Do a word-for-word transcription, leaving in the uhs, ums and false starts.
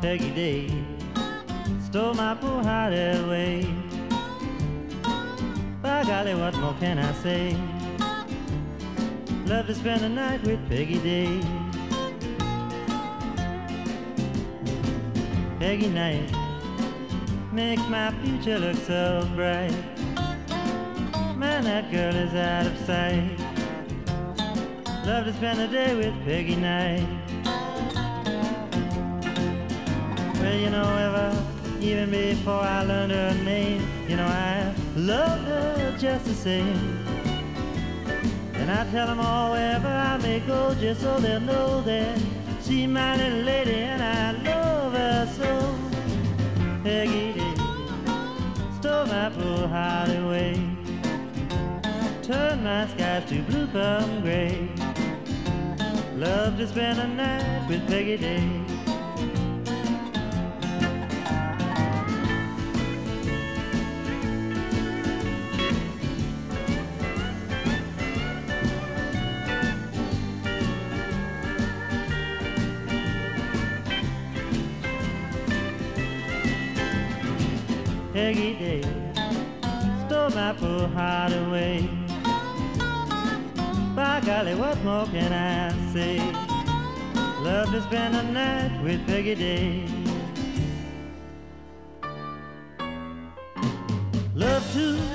Peggy Day stole my poor heart away. By golly, what more can I say? Love to spend the night with Peggy Day. Peggy night makes my future look so bright. Man, that girl is out of sight. Love to spend the day with Peggy night. Well, you know, ever, even before I learned her name, you know, I loved her just the same. And I tell them all wherever I may go, just so they'll know that she's my little lady and I love her so. Peggy Day stole my poor heart away, turned my skies to blue from gray. Love to spend a night with Peggy Day. Peggy Day stole my poor heart away. By golly, what more can I say? Love to spend a night with Peggy Day. Love to